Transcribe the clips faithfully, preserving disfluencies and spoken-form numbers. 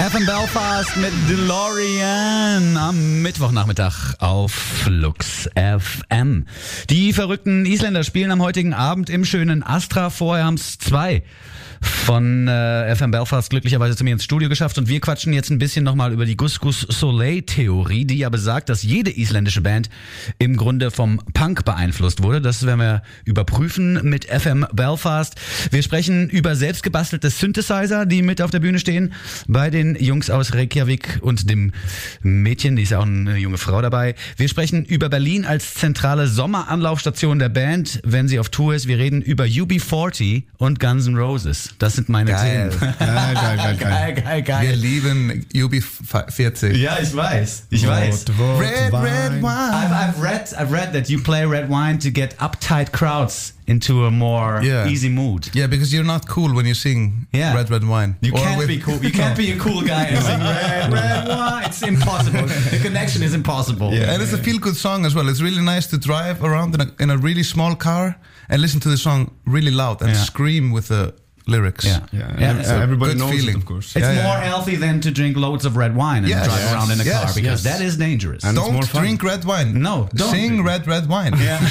F M Belfast mit DeLorean am Mittwochnachmittag auf Flux F M. Die verrückten Isländer spielen am heutigen Abend im schönen Astra. Vorher haben es zwei von äh, F M Belfast glücklicherweise zu mir ins Studio geschafft und wir quatschen jetzt ein bisschen nochmal über die Gus Gus Soleil-Theorie, die ja besagt, dass jede isländische Band im Grunde vom Punk beeinflusst wurde. Das werden wir überprüfen mit F M Belfast. Wir sprechen über selbstgebastelte Synthesizer, die mit auf der Bühne stehen bei den Jungs aus Reykjavik und dem Mädchen, die ist ja auch eine junge Frau dabei. Wir sprechen über Berlin als zentrale Sommeranlaufstation der Band, wenn sie auf Tour ist. Wir reden über U B vierzig und Guns N' Roses. Das sind meine geil. Themen. Geil, geil, geil, geil, geil, geil. Wir lieben U B vierzig. Ja, ich weiß. Ich weiß. Wort, red, wine. red wine. I've, I've read, I've read that you play red wine to get uptight crowds into a more yeah. easy mood. Yeah, because you're not cool when you sing yeah. red, red wine. You or can't with, be cool. You can't be a cool guy and sing red, red wine. It's impossible. The connection is impossible. Yeah. And it's a feel-good song as well. It's really nice to drive around in a, in a really small car and listen to the song really loud and yeah. scream with the lyrics. Yeah, yeah, yeah. So everybody knows feeling. it, of course. It's yeah, more yeah. healthy than to drink loads of red wine and yes, drive yes, around in a yes, car because yes. that is dangerous. And don't it's more fun. Drink red wine. No, don't sing drink. red, red wine. Yeah.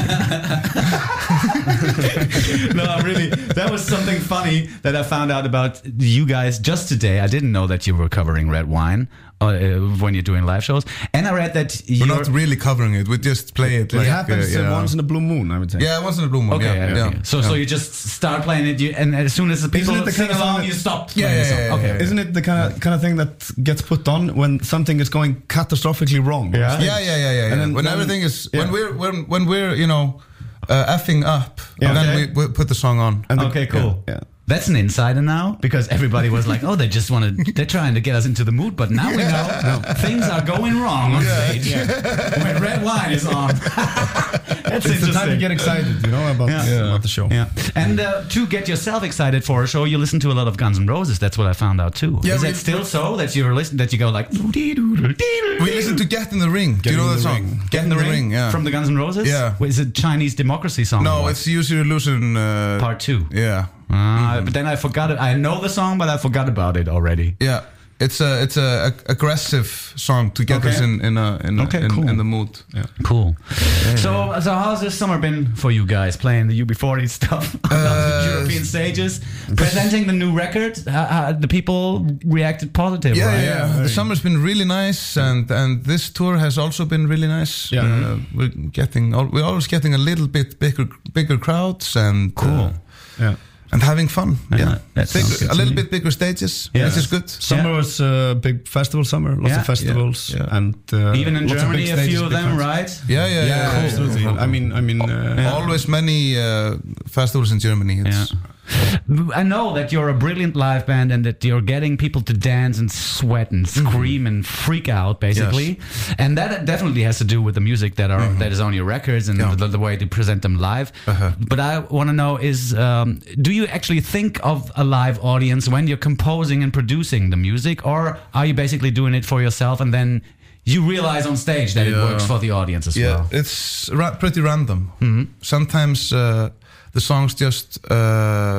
No, really, that was something funny that I found out about you guys just today. I didn't know that you were covering red wine uh, when you're doing live shows, and I read that you're we're not really covering it. We just play it. It like, happens uh, yeah. once in a blue moon, I would say. Yeah, once in a blue moon. Okay, yeah, okay. yeah. So, yeah. so you just start playing it, you, and as soon as the people Isn't it the sing kind of along, song you stop. Yeah, playing yeah, the song. yeah, Okay. yeah, yeah. Isn't it the kind of kind of thing that gets put on when something is going catastrophically wrong? Yeah. Yeah, yeah, yeah, yeah. yeah. And then, when then, everything is yeah. when we're when when we're you know uh, effing up, Yeah. then Okay. we, we put the song on. And the- Okay, cool. Yeah. That's an insider now because everybody was like, "Oh, they just want to. They're trying to get us into the mood." But now we know no, things are going wrong on Yeah. stage when red wine is on. That's It's the time to interesting. get excited, you know, about, Yeah. yeah. about the show. Yeah, and uh, to get yourself excited for a show, you listen to a lot of Guns N' Roses. That's what I found out too. Yeah, is we- that still so that you're listen that you go like? We listen to Get in the Ring. Do you know in that the song? Ring. Get in the, ring, yeah. from the Guns N' Roses. Yeah. Wait, is it Chinese Democracy song? No, or what? it's Use Your Illusion. Uh, part two. Yeah. Uh, Mm-hmm. But then I forgot it. I know the song, but I forgot about it already. Yeah. It's a it's a, a aggressive song to get Okay. us in in a, in, a, Okay, in, cool. in the mood. Yeah. Cool. So, so how's this summer been for you guys? Playing the U B forty stuff on the European stages, presenting the new record. Uh, uh, the people reacted positive, Yeah, right? yeah. The summer's been really nice, and, and this tour has also been really nice. Yeah. Uh, we're getting al- we're always getting a little bit bigger bigger crowds and Cool. uh, Yeah. and having fun. Yeah, Yeah, that Big- sounds good a to little me. bit bigger stages, Yeah. which is good. Summer Yeah. was a big festival summer, lots Yeah. of festivals, Yeah, yeah. and uh, Even in lots of Germany, big a stages, few of big them, crowds. right? Yeah, yeah, Yeah, yeah. absolutely. I mean, I mean, uh, Yeah. Always many uh, festivals in Germany. It's, Yeah. I know that you're a brilliant live band and that you're getting people to dance and sweat and scream and freak out, basically. And that definitely has to do with the music that are that is on your records and Yeah. the, the way to present them live. Uh-huh. But I want to know is, um, do you actually think of a live audience when you're composing and producing the music, or are you basically doing it for yourself and then you realize on stage that it Yeah. works for the audience as Yeah, well? it's ra- pretty random. Sometimes uh, the songs just uh,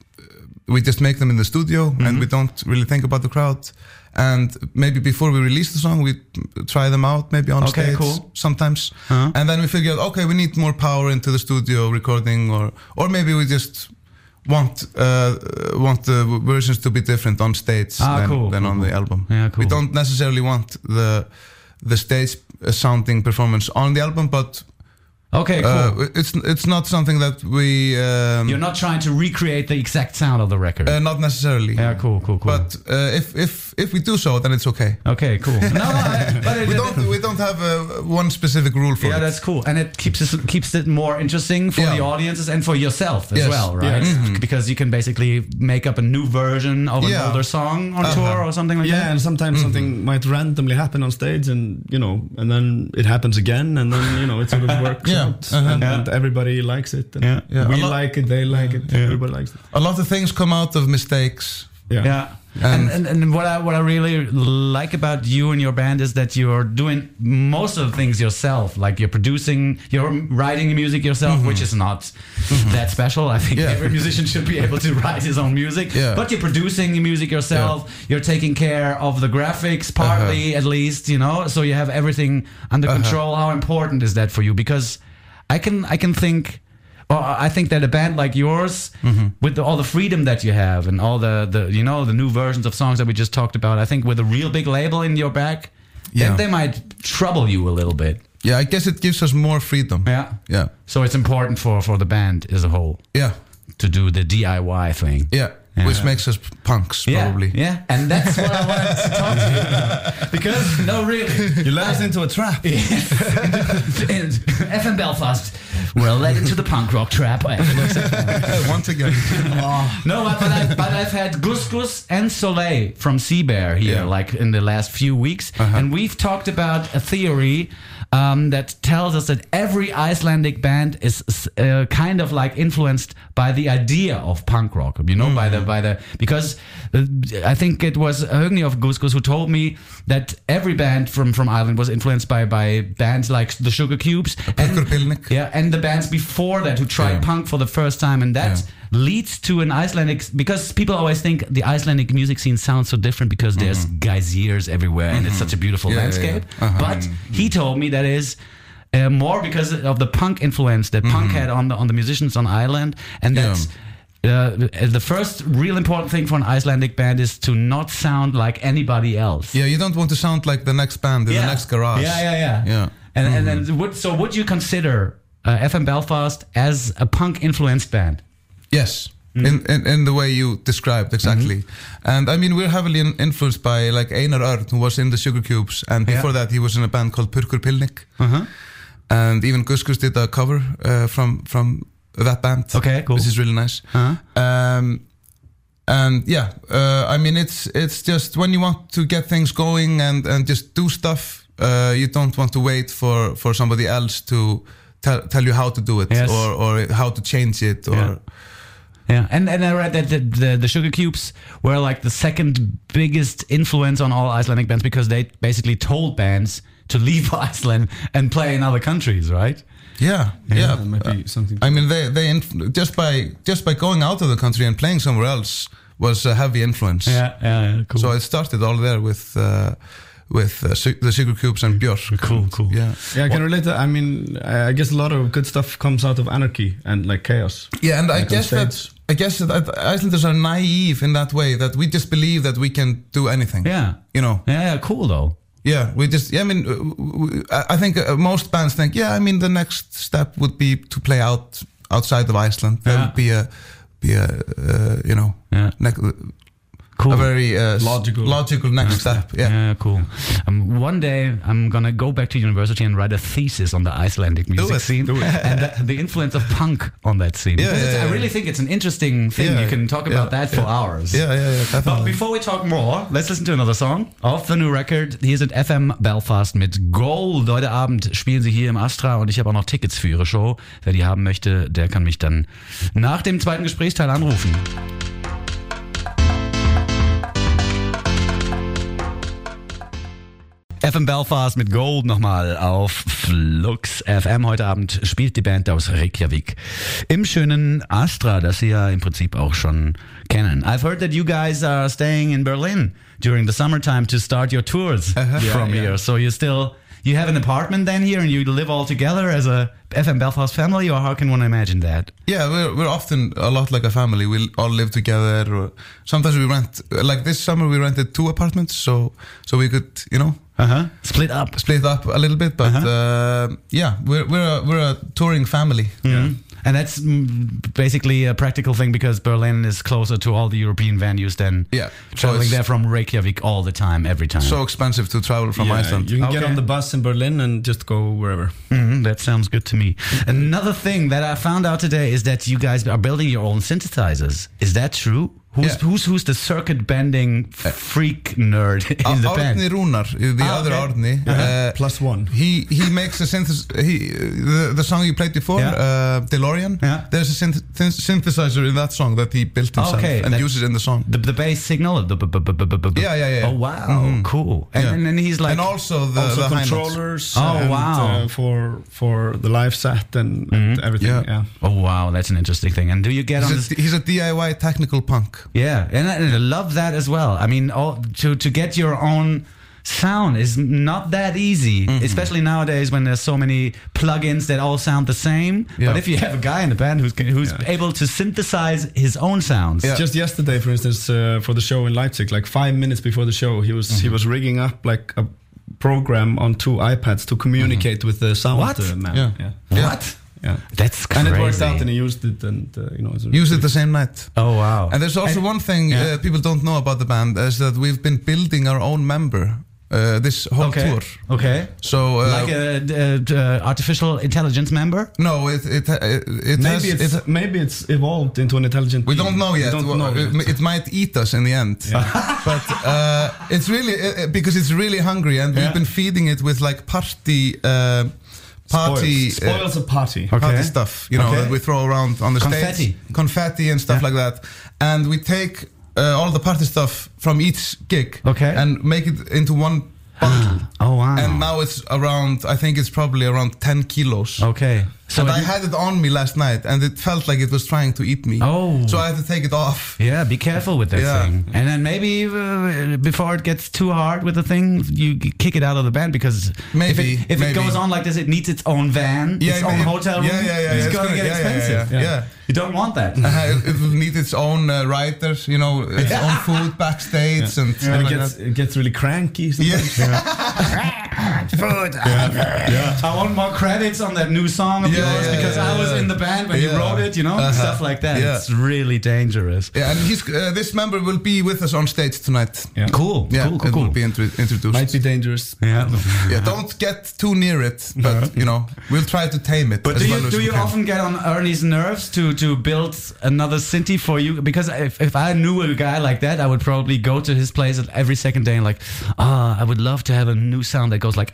we just make them in the studio and we don't really think about the crowd. And maybe before we release the song, we try them out maybe on Okay, stage cool. sometimes, Uh-huh. and then we figure out okay, we need more power into the studio recording, or or maybe we just want uh, want the versions to be different on stage Ah, than, cool, than cool, on the cool. album. Yeah, cool. We don't necessarily want the the stage uh, sounding performance on the album, but Okay, cool. uh, it's it's not something that we um, You're not trying to recreate the exact sound of the record. uh, not necessarily. yeah, cool, cool, cool. But uh, if if if we do so, then it's okay. Okay, cool. No, no, I, but it, We don't we don't have uh, one specific rule for yeah, it. that's cool, and it keeps it, keeps it more interesting for Yeah. the audiences and for yourself as Yes. well, right? Yes. Mhm. Because you can basically make up a new version of an Yeah. older song on Uh-huh. tour or something like yeah, that. and sometimes something might randomly happen on stage, and you know, and then it happens again, and then you know, it sort of works Yeah. out, Uh-huh. and, Yeah. and everybody likes it. And Yeah. Yeah. we A lot- like it, they like it, everybody likes it. A lot of things come out of mistakes Yeah. Yeah. And, and and what I what I really like about you and your band is that you're doing most of the things yourself. Like you're producing, you're writing music yourself, mm-hmm. which is not mm-hmm. that special. I think yeah. every musician should be able to write his own music. Yeah. But you're producing music yourself. Yeah. You're taking care of the graphics, partly uh-huh. at least, you know. So you have everything under uh-huh. control. How important is that for you? Because I can I can think. Well, I think that a band like yours, mm-hmm. with the, all the freedom that you have and all the, the, you know, the new versions of songs that we just talked about, I think with a real big label in your back, yeah. they, they might trouble you a little bit. Yeah, I guess it gives us more freedom. Yeah. Yeah. So it's important for, for the band as a whole. Yeah. To do the D I Y thing. Yeah. Yeah. Which makes us punks, probably. Yeah, yeah. And that's what I wanted to talk to you about. Because, no, really. You led us into a trap. F M Belfast, we're led into the punk rock trap. Once again. Oh. No, but, but, I've, but I've had Gus Gus and Soleil from Sea Bear here, yeah. like in the last few weeks. Uh-huh. And we've talked about a theory um, that tells us that every Icelandic band is uh, kind of like influenced by the idea of punk rock, you know, mm. by the by the because uh, I think it was Högni of Gus Gus who told me that every band from, from Ireland was influenced by by bands like the Sugar Cubes and, yeah, and the bands before that who tried yeah. punk for the first time, and that yeah. leads to an Icelandic, because people always think the Icelandic music scene sounds so different because mm-hmm. there's geysers everywhere mm-hmm. and it's such a beautiful yeah, landscape. Yeah, yeah. Uh-huh. But mm-hmm. he told me that is uh, more because of the punk influence that mm-hmm. punk had on the on the musicians on Ireland, and that's. Yeah. Uh, the first real important thing for an Icelandic band is to not sound like anybody else. Yeah, you don't want to sound like the next band in yeah. the next garage. Yeah, yeah, yeah. yeah. And mm-hmm. and then would so would you consider uh, F M Belfast as a punk influenced band? Yes. Mm-hmm. In, in in the way you described exactly, mm-hmm. and I mean we're heavily in, influenced by like Einar Örn, who was in the Sugar Cubes, and before yeah. that he was in a band called Purkur Pilnik, uh-huh. and even Gus Gus did a cover uh, from from. that band. Okay, cool. Which is really nice. Uh-huh. Um, and yeah, uh, I mean, it's it's just when you want to get things going and, and just do stuff, uh, you don't want to wait for, for somebody else to tell tell you how to do it yes. or, or how to change it. Or yeah, yeah. And and I read that the, the the Sugar Cubes were like the second biggest influence on all Icelandic bands because they basically told bands to leave Iceland and play in other countries, right? Yeah, yeah. yeah. That might be something. I mean, they they inf- just by just by going out of the country and playing somewhere else was a heavy influence. Yeah, yeah, yeah cool. So it started all there with uh, with uh, the Sugar Cubes and Björk. Cool, cool. Yeah, yeah. I can relate to. I mean, I guess a lot of good stuff comes out of anarchy and like chaos. Yeah, and like I guess that I guess that Icelanders are naive in that way, that we just believe that we can do anything. Yeah, you know. Yeah, yeah cool though. Yeah, we just, yeah, I mean, I think most bands think, yeah, I mean, the next step would be to play out outside of Iceland. That yeah. would be a, be a, uh, you know, yeah. ne- cool. a very uh, logical, logical next next step. step. Yeah, yeah cool. Um, one day I'm gonna go back to university and write a thesis on the Icelandic music do it, scene do it. and the, the influence of punk on that scene. Yeah, because yeah, yeah. I really think it's an interesting thing. Yeah, you can talk about yeah, that for yeah. hours. Yeah, yeah, yeah. Definitely. But before we talk more, let's listen to another song off the new record. Hier sind F M Belfast mit Gold. Heute Abend spielen sie hier im Astra und ich habe auch noch Tickets für ihre Show. Wer die haben möchte, der kann mich dann nach dem zweiten Gesprächsteil anrufen. F M Belfast mit Gold nochmal auf Flux F M. Heute Abend spielt die Band aus Reykjavik im schönen Astra, das Sie ja im Prinzip auch schon kennen. I've heard that you guys are staying in Berlin during the summertime to start your tours uh-huh. from yeah, here. Yeah. So you still, you have an apartment then here and you live all together as a F M Belfast family, or how can one imagine that? Yeah, we're we're often a lot like a family. We all live together. Or sometimes we rent, like this summer we rented two apartments so so we could, you know, Uh-huh. Split up. Split up a little bit, but uh-huh. uh, yeah, we're we're a, we're a touring family. Mm-hmm. Yeah. And that's basically a practical thing because Berlin is closer to all the European venues than yeah. traveling so there from Reykjavik all the time, every time. So expensive to travel from yeah, Iceland. You can okay. get on the bus in Berlin and just go wherever. Mm-hmm, that sounds good to me. Another thing that I found out today is that you guys are building your own synthesizers. Is that true? Who's Yeah. who's who's the circuit bending freak nerd in the band? Arni Rúnar, the Ah, other okay. Arni. Uh, Plus one. He he makes a synthesis. He the, the song you played before, Yeah. uh, DeLorean. Yeah. There's a synth- synth- synthesizer in that song that he built himself Okay, and that- uses in the song. The, the bass signal? The, b- b- b- b- b- b- Yeah, yeah, yeah. Oh, wow. Cool. And, Yeah. and then he's like... and also the, Also the high notes. controllers. Oh, and, wow. Uh, for for the live set and, and everything. Yeah. Yeah. Oh, wow. That's an interesting thing. And do you get on He's this... a, he's a D I Y technical punk. Yeah, and I, and I love that as well. I mean, all, to to get your own sound is not that easy, Mm-hmm. especially nowadays when there's so many plugins that all sound the same. Yeah. But if you have a guy in the band who's who's Yeah. able to synthesize his own sounds, Yeah. Just yesterday, for instance, uh, for the show in Leipzig, like five minutes before the show, he was Mm-hmm. he was rigging up like a program on two iPads to communicate with the sound What? uh, man. Yeah. Yeah. Yeah. what? Yeah. That's And crazy. it worked out, and he used it, and uh, you know, it's a- Use it the same night. Oh wow! And there's also And- one thing yeah. uh, people don't know about the band is that we've been building our own member uh, this whole okay, tour. okay, So uh, like a, a, a artificial intelligence member. no, it it it, it has. maybe it's It, maybe it's evolved into an intelligent. we being. don't know yet. We don't Well, know it, yet. it might eat us in the end. But uh, it's really uh, because it's really hungry, and Yeah. we've been feeding it with like party uh, party. Spoils, uh, spoils a party. Okay. party stuff, you know, Okay. that we throw around on the Confetti. stage, confetti and stuff Yeah. like that, and we take uh, all the party stuff from each gig, Okay. and make it into one bundle. Oh wow! And now it's around, I think it's probably around ten kilos. okay, so and it- I had it on me last night, and it felt like it was trying to eat me. Oh. So I had to take it off. yeah, be careful with that Yeah. thing. And then maybe uh, before it gets too hard with the thing, you g- kick it out of the band because if Maybe, it, if maybe. it goes on like this, it needs its own van, Yeah, its own yeah, hotel room. yeah, yeah, yeah, It's it's going to gonna- get yeah, yeah, expensive. yeah, yeah. You don't want that. Uh, it, it will need its own uh, writers, you know, its own food backstage and And stuff it like gets that. it gets really cranky. Sometimes. Food. I want more credits on that new song of Yeah, yours yeah, because yeah, I was yeah. in the band when you Yeah. wrote it, you know, Uh-huh. stuff like that. Yeah. It's really dangerous. Yeah, and he's uh, this member will be with us on stage tonight. Yeah. Cool, Yeah, cool, cool, it cool. will be intro- introduced. Might be dangerous. Yeah. Yeah, don't get too near it, but you know, we'll try to tame it. But as do well you as do we you can. often get on Ernie's nerves to to build another synthi for you? Because if, if I knew a guy like that, I would probably go to his place every second day and like, ah, I would love to have a new sound that goes like.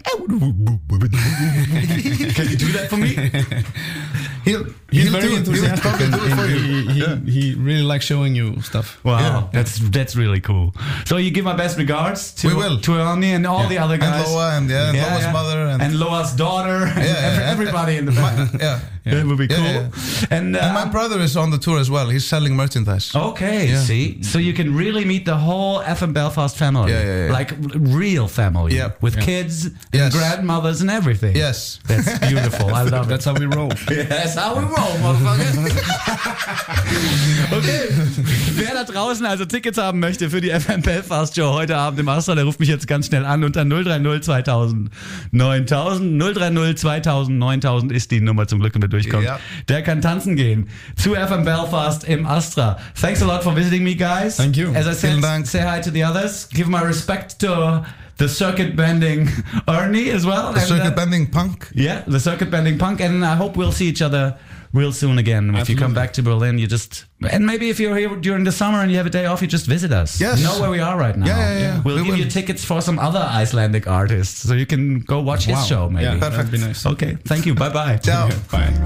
Can you do that for me? He'll, He's he'll very do it. He'll enthusiastic, probably and, do it for and you. he, he, Yeah. he really likes showing you stuff. Wow, Yeah. that's that's really cool. So you give my best regards to We will. to Ernie and all the other And guys. Loa and yeah, and Loa's mother and, and Loa's daughter, and yeah, every- yeah. everybody in the band. my, yeah. It would be Yeah, cool. yeah, And, uh, And my brother is on the tour as well. He's selling merchandise. okay, Yeah. see, so you can really meet the whole F M Belfast family, Yeah, yeah, yeah. like r- real family, Yeah. with Yeah. kids and Yes. grandmothers and everything. Yes. That's beautiful. I love it. That's how we roll. That's how we roll, motherfucker. Okay. Wer da draußen also Tickets haben möchte für die F M Belfast Show heute Abend im Astra, der ruft mich jetzt ganz schnell an unter null drei null zweitausend neuntausend. null drei null zweitausend neuntausend ist die Nummer zum Glück, wenn wir durchkommen. Ja. Der kann tanzen gehen zu F M Belfast im Astra. Thanks a lot for visiting me, guys. Thank you. As I said, Vielen Dank. say hi to the others. Give my respect to the circuit bending Ernie as well. The And, circuit uh, bending punk. Yeah, the circuit bending punk, and I hope we'll see each other real soon again. If you come Absolutely. back to Berlin, you just and maybe if you're here during the summer and you have a day off, you just visit us. Yes. You know where we are right now. Yeah, yeah, yeah. We'll We give will. you tickets for some other Icelandic artists, so you can go watch his show. Maybe. Yeah, that'd be nice. Okay. Thank you. Bye bye. Ciao. Bye.